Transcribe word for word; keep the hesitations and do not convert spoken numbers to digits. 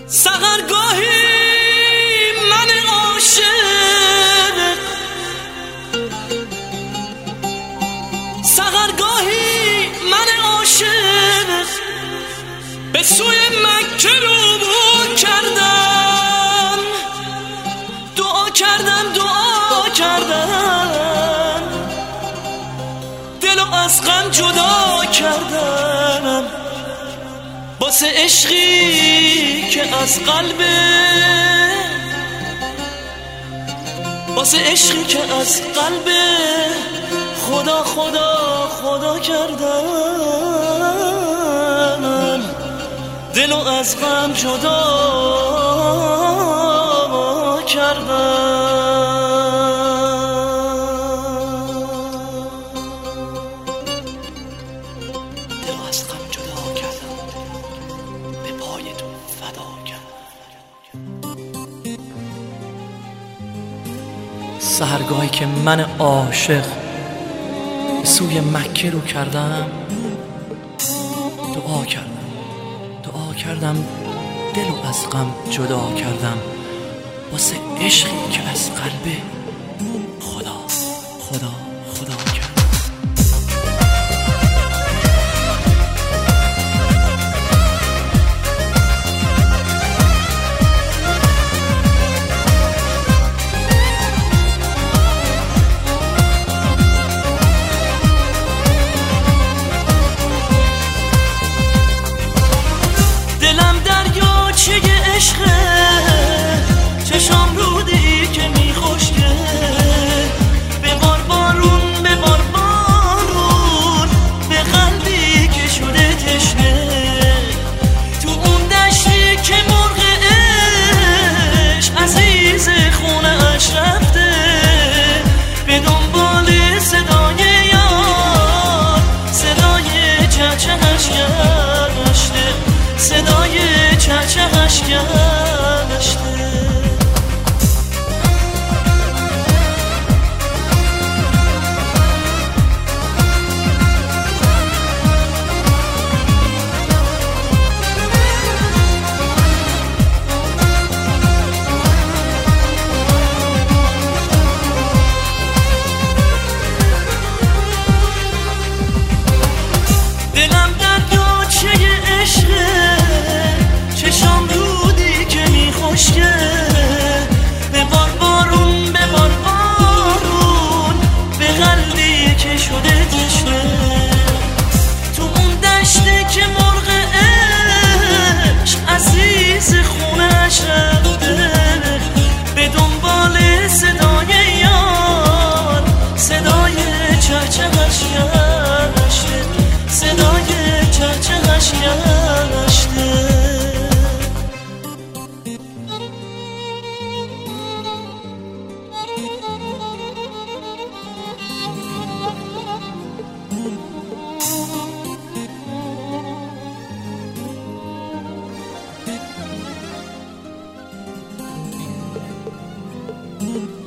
سحرگاهی من عاشق، سحرگاهی من عاشق به سوی مکه رو کردم، دعا کردم دعا کردم، دلو از غم جدا کردم، واسه عشقی که از قلبه، واسه عشقی که از قلبه خدا خدا خدا کردم، دلو از غم جدا کردم. دلو از غم جدا کردم، به پای تو فدا کردم. سحرگاهی که من عاشق سوی مکه رو کردم، دعا کردم دعا کردم، دلو از غم جدا کردم، واسه عشقی که از قلبه خدا خدا خدا کردم. چشام رودی که میخوشگه، به بار بارون به بار بارون، به قلبی که شده تشنه، تو اون دشتی که مرغ عشق عزیز خونه اش رفته، به دنبال صدای یار، صدای چهچهش گشته، صدای چهچهش گشته. دلم دریاچه عشقه، چشام رودی که میخوشگه، به بار بارون به بار بارون، به قلبی که شده تشنه، تو اون دشته که مرغ عشق عزیز خونش رفته، به دنبال صدای یار، صدای چهچهش گشته، صدای چهچهش گشته. Mm-hmm.